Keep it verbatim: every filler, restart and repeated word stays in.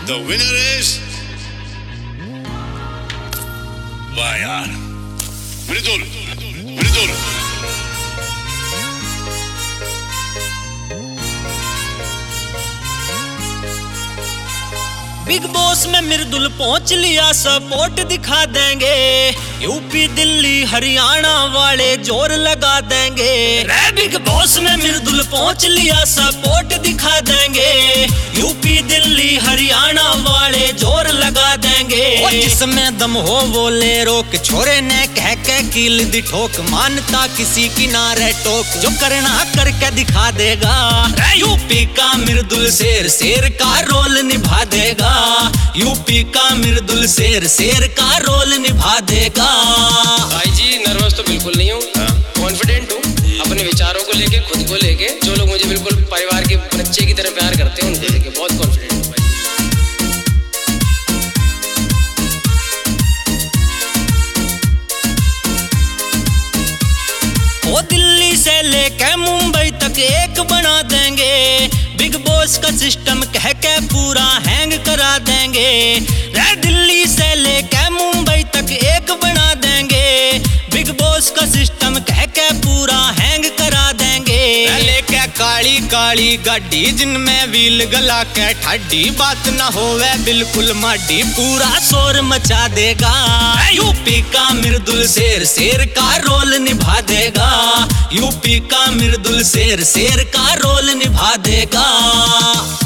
The winner is वाह यार, मृदुल मृदुल। Big boss में मृदुल पहुंच लिया, सपोर्ट दिखा देंगे। यूपी दिल्ली हरियाणा वाले जोर लगा देंगे। रे बिग बॉस में मृदुल पहुंच लिया, सपोर्ट दिखा देंगे। यूपी दिल्ली हरियाणा वाले जोर लगा देंगे। जिसमें दम हो वो ले रोक, छोरे ने कह के कील दी ठोक। मानता किसी की ना रहे टोक, जो करना करके दिखा देगा। यूपी का मृदुल शेर शेर का रोल निभा देगा। यूपी का मृदुल शेर शेर का रोल निभा देगा। भाई जी नर्वस तो बिल्कुल नहीं हूँ, कॉन्फिडेंट हूँ अपने विचारों को लेके, खुद को लेके। जो लोग मुझे बिल्कुल परिवार के बच्चे की तरह प्यार करते हैं उनको लेके बहुत कॉन्फिडेंट हूँ भाई। वो दिल्ली से लेके मुंबई तक एक बना देंगे। बिग बॉस का सिस्टम कह के पूरा हैंग करा देंगे। रे दिल्ली से लेके मुंबई तक एक बना देंगे। बिग बॉस का सिस्टम कह के पूरा हैंग करा देंगे। लेके काली काली गाड़ी जिनमें व्हील गला के ठाडी, बात ना होवे बिल्कुल माडी, पूरा शोर मचा देगा। यूपी का मृदुल शेर शेर का रोल निभा देगा। यूपी का मृदुल शेर शेर का रोल निभा देगा।